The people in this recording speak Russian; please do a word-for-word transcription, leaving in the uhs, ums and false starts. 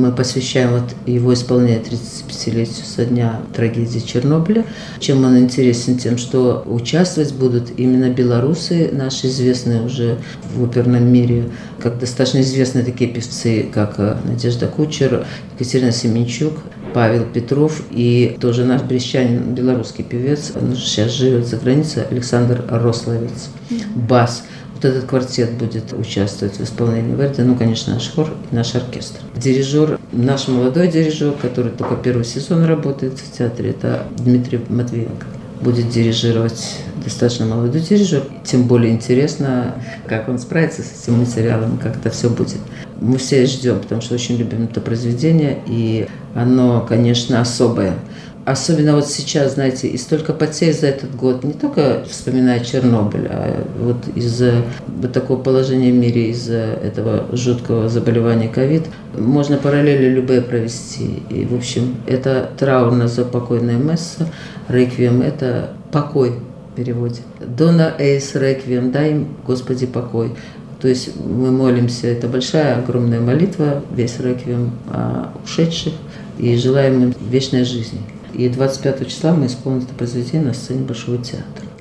Мы посвящаем вот его исполнению тридцатипятилетию со дня трагедии Чернобыля. Чем он интересен? Тем, что участвовать будут именно белорусы, наши известные уже в оперном мире, как достаточно известные такие певцы, как Надежда Кучер, Екатерина Семенчук, Павел Петров и тоже наш брестчанин, белорусский певец, он сейчас живет за границей, Александр Рословец, бас. Вот этот квартет будет участвовать в исполнении Верди, ну, конечно, наш хор и наш оркестр. Дирижер, наш молодой дирижер, который только первый сезон работает в театре, это Дмитрий Матвиенко. Будет дирижировать достаточно молодой дирижер. Тем более интересно, как он справится с этим материалом, как это все будет. Мы все ждем, потому что очень любим это произведение, и оно, конечно, особое. Особенно вот сейчас, знаете, и столько потерь за этот год, не только вспоминая Чернобыль, а вот из-за вот такого положения в мире, из-за этого жуткого заболевания ковид, можно параллели любые провести. И, в общем, это траурно за покойное месса, реквием – это покой в переводе. Дона эйс реквием, дай им, Господи, покой. То есть мы молимся, это большая, огромная молитва, весь реквием о ушедших, и желаем им вечной жизни. И двадцать пятого числа мы исполним это произведение на сцене Большого театра.